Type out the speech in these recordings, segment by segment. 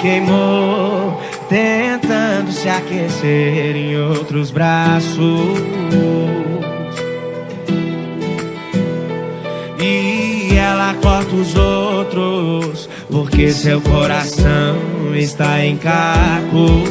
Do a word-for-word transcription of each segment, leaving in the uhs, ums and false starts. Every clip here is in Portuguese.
queimou, tentando se aquecer em outros braços. E ela corta os outros, porque seu coração está em cacos.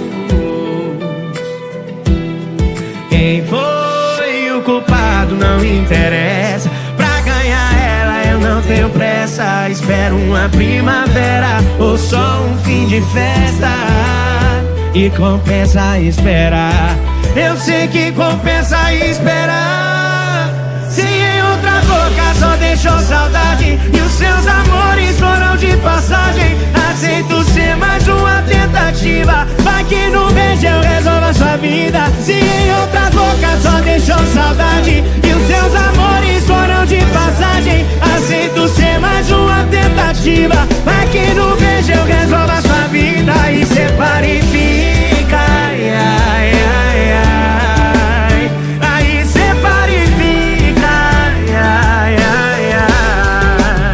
Quem foi o culpado não interessa. Pra ganhar ela eu não tenho pressa. Espero uma primavera ou só um fim de festa. E compensa esperar. Eu sei que compensa esperar. Se em outra boca só deixou saudade e os seus amores foram de passagem, aceito ser mais uma tentativa. Vai que no beijo eu resolvo a sua vida. Se em outras bocas só deixou saudade e os seus amores foram de passagem, aceito ser mais uma tentativa. Vai que no beijo eu resolvo a sua vida. E separa e fica, ai, ai, ai, ai. Aí separa e fica, ai, ai, ai, ai.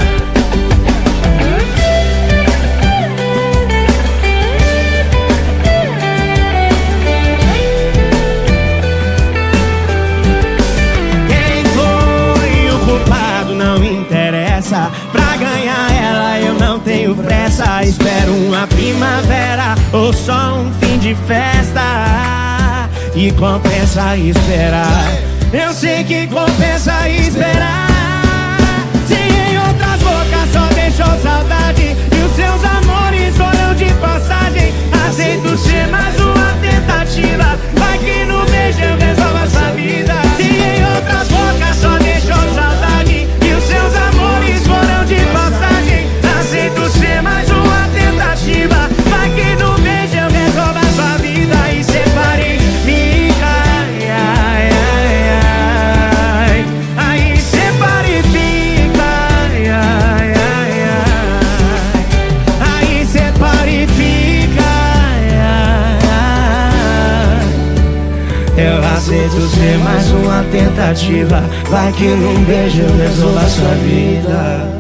Quem foi o culpado não interessa. Pra ganhar ela eu não tenho pressa. Espero uma primavera ou só um fim de festa. E compensa esperar. Eu sei que compensa esperar. Se em outras bocas só deixou saudade e os seus amores foram de passagem, aceito ser mais uma tentativa. Vai que no beijo eu resolvo a sua vida. Se em outras bocas só deixou saudade e os seus amores foram de passagem, aceito ser mais uma tentativa. Vai que no beijo eu resolvo a sua vida. E separe, fica, ai, ai, ai, ai. Aí separe, fica, ai, ai, ai, ai. Aí separe, fica, ai, ai, ai. Eu aceito ser mais uma tentativa. Vai que num beijo eu resolvo a sua vida.